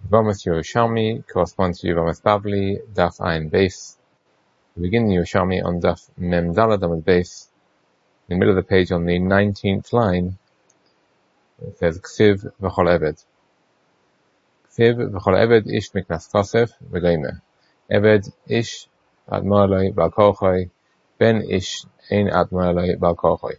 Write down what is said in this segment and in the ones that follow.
Yevamos Yerushalmi corresponds to Yevamos Bavli, Daf Ayin Beis. We begin the Yerushalmi on Daf Mem Daled Amud Beis. In the middle of the page on the 19th line, it says Ksiv V'chol Eved. Ksiv V'chol Eved Ish Miknas Kosef V'leimeh. Eved Ish Admar Loi Bal Kochoi Ben Ish Ein Admar Loi Bal Kochoi.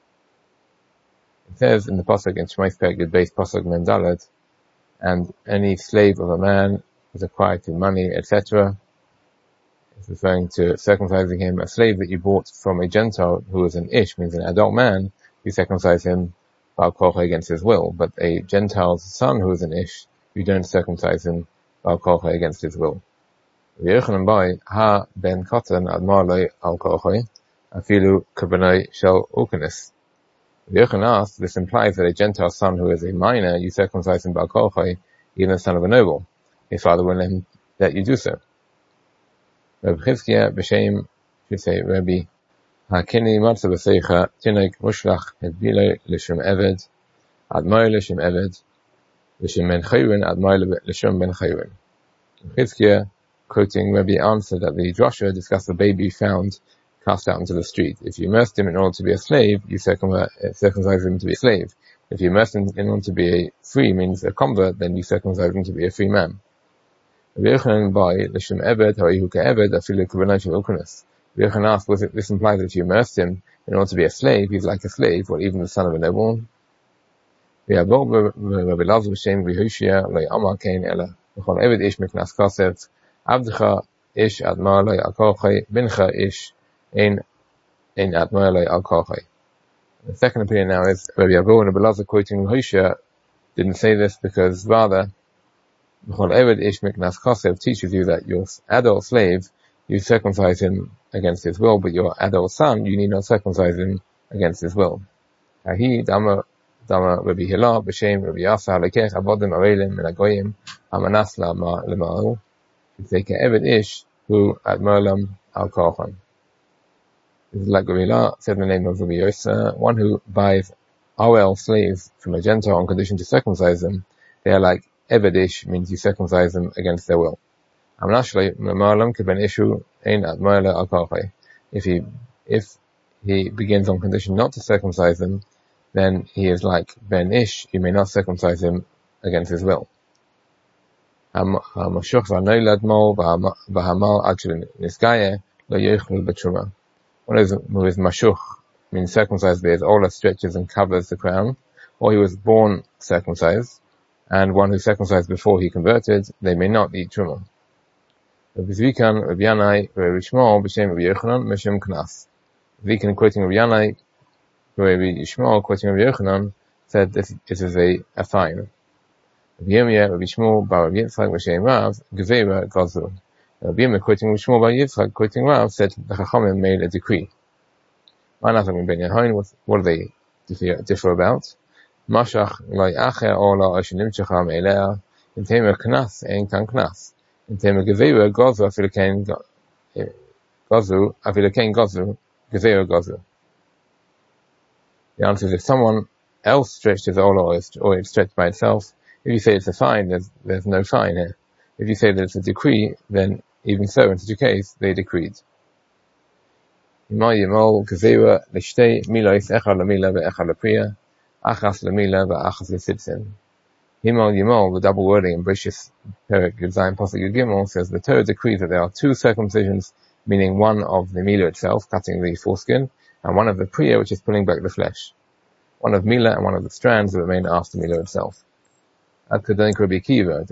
It says in the pasuk in Shemais Perek Yud Beis pasuk Mem Daled, and any slave of a man is acquired through money, etc. It's referring to circumcising him. A slave that you bought from a Gentile who is an ish, means an adult man, you circumcise him bal kocha against his will. But a Gentile's son who is an ish, you don't circumcise him bal kocha against his will. V'yochanan bai ha ben katan admar loi al kochoi afilu kabanoi shel ukanis. Yochanan asked, this implies that a Gentile son who is a minor, you circumcise him bal kochai, even the son of a noble. His father will let him that you do so. Rabbi Chizkiah b'shem, should say Rabbi Hakini Matzah b'seicha tinek mushlach hedbilo l'shem eved admar l'shem eved l'shem ben chayrin admar l'shem ben chayrin. Chizkiah, quoting Rabbi, answered that the drasha discussed the baby found cast out into the street. If you immersed him in order to be a slave, you circumcise him to be a slave. If you immersed him in order to be a free, means a convert, then you circumcise him to be a free man. Yochanan asked, this implies that if you immersed him in order to be a slave, he's like a slave, or even the son of a noble? Ish admar loi al kochai bincha ish ein admar loi al kochai. The second opinion now is Rabbi Abu and Rabbi Lazar quoting Hoshea didn't say this because rather b'chol eved ish miknas kosev teaches you that your adult slave you circumcise him against his will, but your adult son you need not circumcise him against his will. Ahi dama Rabbi Hillel b'shem Rabbi Yasa lekech avodim arelim min hagoyim amanas l'ma'al. You take an Eved Ish who at Merlam al Kochan. This is like Rabbi Hillel said in the name of Rabbi Yosef, one who buys OL slaves from a Gentile on condition to circumcise them, they are like Eved Ish, means you circumcise them against their will. If he begins on condition not to circumcise them, then he is like Ben Ish, you may not circumcise him against his will. One who is mashuch, means circumcised where his olah stretches and covers the crown, or he was born circumcised, and one who circumcised before he converted, they may not eat truma. Rabbi Zvikan, Rabbi Yanai, Rabbi Yishmael, b'shem Rabbi Yochanan, Meshem Knas. Zvikan quoting Rabbi Yanai, Rabbi Yishmael quoting Rabbi Yochanan, said this is a fine. Rabbi Yirmiyah, Rabbi Shmuel, Bar Rabbi Yitzchak, B'shem Rav, Gevera, Gozu. Rabbi Yirmiyah, quoting Rabbi Shmuel, Bar Yitzchak, quoting Rav, said the Chachamim made a decree. What do they differ about? Mashach lo yacher or lo oshenimtzecha me'elea, in tema knas, ein kan knas. In tema Gevera, Gozu, afilu kein Gozu, Gevera Gozu. The answer is if someone else stretched his olah or it stretched by itself, if you say it's a fine, there's no fine here. If you say that it's a decree, then even so, in such a case, they decreed. Himal yimol gevera l'shtei milos echad l'mila ve'echad l'priya, achas l'mila ve'achas l'sitzin. Himal yimol, the double wording in Brishis Perek Yud Zayin Pasuk Yud Gimel, says the Torah decrees that there are two circumcisions, meaning one of the mila itself, cutting the foreskin, and one of the priya, which is pulling back the flesh. One of mila and one of the strands that remain after mila itself. This is according to Rabbi Akiva,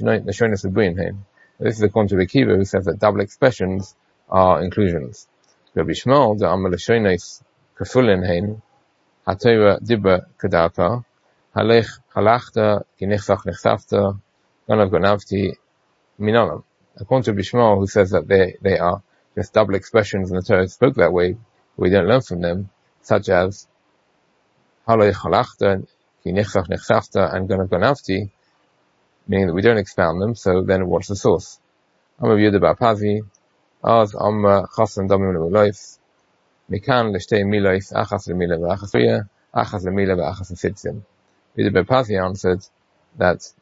who says that double expressions are inclusions. Rabbi Shmuel, the Amar Lashonis Kafulin Hein, HaTorah Dibra Kadarka, Halech Halachta, Kinechsach Nechsafta, Ganav Ganavti, Minolam. According to Rabbi Shmuel, who says that they are just double expressions and the Torah spoke that way, but we don't learn from them, such as Halech Halachta, Kinechsach Nechsafta, and Ganav Ganavti, meaning that we don't expound them, so then what's the source? Amar Yehuda bar Pazi, Az Amar Chasam Damim Le'Ulois, Mikan L'Shtei Milois, Achas L'Mila Ve'achas Priya, Achas L'Mila Ve'achas L'Sitzin. Yehuda bar Pazi answered that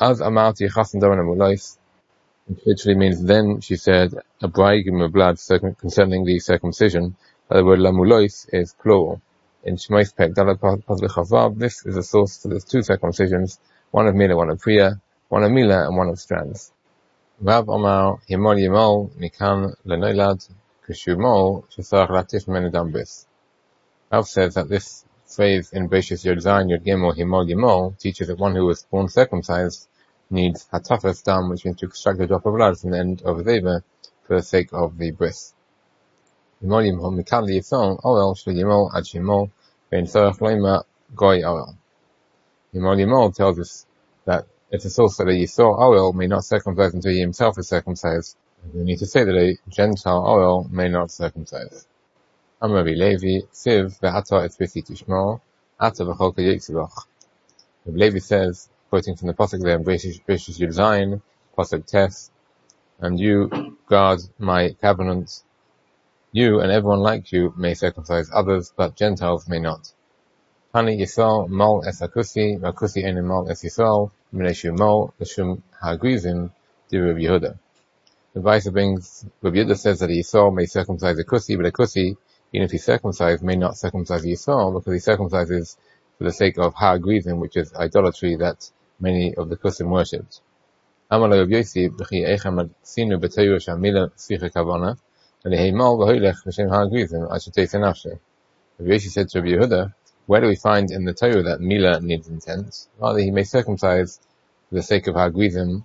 Az amarti chassan daven amulois, which literally means then she said a bridegroom of blood concerning the circumcision. The word lamulois is plural. In Shmois Pek Dalet Pasuk Chavav, this is a source for there's two circumcisions, one of Mila, one of Priya, one of Mila and one of strands. Rav Omar Himol Yimol Mikan Lenoilad Kushumol Shesach Latif Menedam Bris. Rav says that this phrase in Beishis Yod Zayin Yod Gimel Himol Yimol teaches that one who was born circumcised needs hatafas dam, which means to extract a drop of blood from the end of the zeva for the sake of the bris. Himol Yimol Mikan Liyisol Oel Shel Yimol Ad Shimol Ben Tzorach Loima Goy Oel. Himol Yimol tells us that it's a source that a Yisrael Oel may not circumcise until he himself is circumcised. We need to say that a Gentile Oel may not circumcise. Amar Rabbi Levi, Siv ve'ata et bisi tishmor, ata v'chol k'yitzibach. Rabbi Levi says, quoting from the pasuk there in Beishis Yud Zayin, pasuk Tes, and you guard my covenant. You and everyone like you may circumcise others, but Gentiles may not. Tani Yisrael mol es hakusi, v'hakusi enim mol es Yisrael, m'neshu mol l'shum ha'grizim, di Rabbi Yehuda. The Vaisa brings, Rabbi Yehuda says that a Yisrael may circumcise a kusi, but a kusi, even if he's circumcised, may not circumcise a Yisrael, because he circumcises for the sake of ha'grizim, which is idolatry that many of the kusim worshipped. Amar Rabbi Yossi, b'chi eichem sinu b'toyu shamila sicha kavana, and heimal v'hoilech v'shem ha'grizim, ashetei senafshe. Rabbi Yossi said to Rabbi Yehuda, where do we find in the Torah that Mila needs intent? Rather, he may circumcise for the sake of ha'grizim,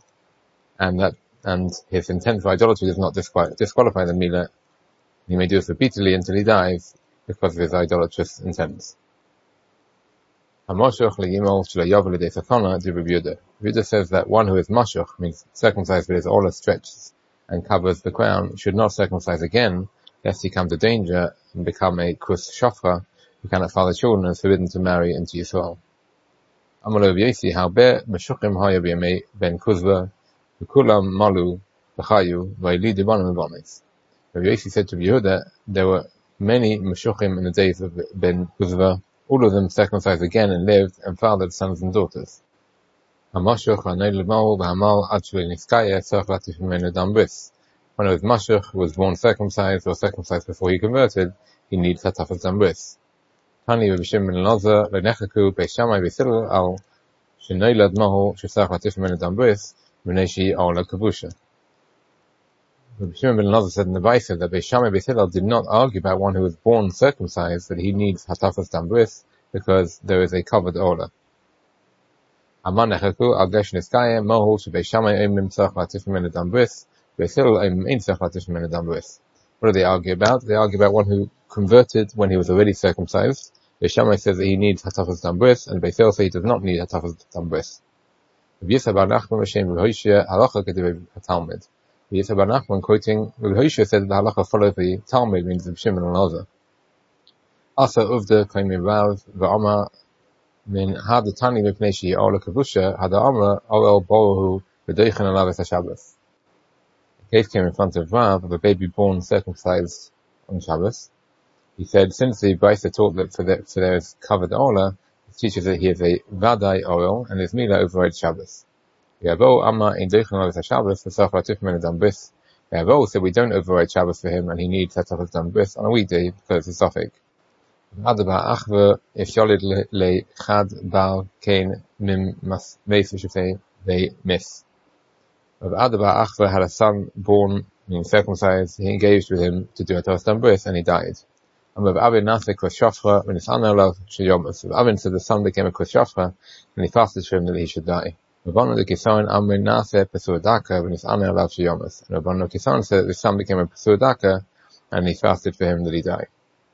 and his intent for idolatry does not disqualify the Mila. He may do this repeatedly until he dies because of his idolatrous intents. HaMoshoch le'yimol shelo yovel l'dei sakana di Rabbi Yehuda. Rabbi Yehuda says that one who is mashoch, means circumcised with his olah stretched and covers the crown, should not circumcise again, lest he come to danger and become a kus shofra, who cannot father children and is forbidden to marry into Yisrael. Amar Rabbi Yossi, harbeh meshuchim haya b'yamei ben kuzva, v'kulam malu v'chayu v'yilidu banim v'banis. Rabbi Yossi said to Yehuda, there were many meshuchim in the days of Ben Kuzva. All of them circumcised again and lived and fathered sons and daughters. When it was mashuch, who was born circumcised or circumcised before he converted, he needs hatafas dam bris. Tani Rabbi Shimon ben Elazar lenechaku beishamai b'Hillel al shenoilad mahu shesach latif mimenu dam bris b'nei shehi ola kavusha. Rabbi Shimon ben Elazar said in the Vaisa that Beis Shammai Beis Hillel did not argue about one who was born circumcised that he needs hatafas dam bris because there is a covered olah. Amar nechaku al gesh niskaya mohu shebeis Shammai oimim tzarich latif mimenu dam bris, Beis Hillel oimim ein tzarich latif mimenu dam bris. What do they argue about? They argue about one who converted when he was already circumcised. Beis Shammai says that he needs hatafas dam bris, and Beis Hillel says he does not need hatafas dam bris. Rabbi Yisrael bar Nachman b'shem Rabbi Hoshea halacha k'divrei haTalmud. Yisrael bar Nachman quoting Rabbi Hoshea said that the halacha follows the Talmud, means Rabbi Shimon ben Elazar. Asa uvda claiming Rav v'Amar min hada tani mipnei shehi ola kavusha hada Amar oel bohu v'doichen alav es haShabbos. A case came in front of Rav of a baby born circumcised on Shabbos. He said, since the Brisa taught that for there is covered ola, it teaches that he is a vadai oil and his mila overrides Shabbos. Yavo Amma in Doichen Alav Shabbos v'sach latif mimenu dam bris. Yavo said we don't override Shabbos for him and he needs hatafas dam bris on a weekday because it's a suffix. Adaba achve if yolid le chad bal kain mim mas veis we should say they miss. Adaba achve had a son born, meaning circumcised. He engaged with him to do hatafas dam bris and he died. And with Avin Nase Kos Shofra when his Anna Shayomas. Avin said the son became a Kos Shofra and he fasted for him that he should die. Rabbanon Kisan Amrin Nase Pesur Daka when his Anna Shayomas. And Rabbanon Kisan said the son became a Pesur Daka and he fasted for him that he died.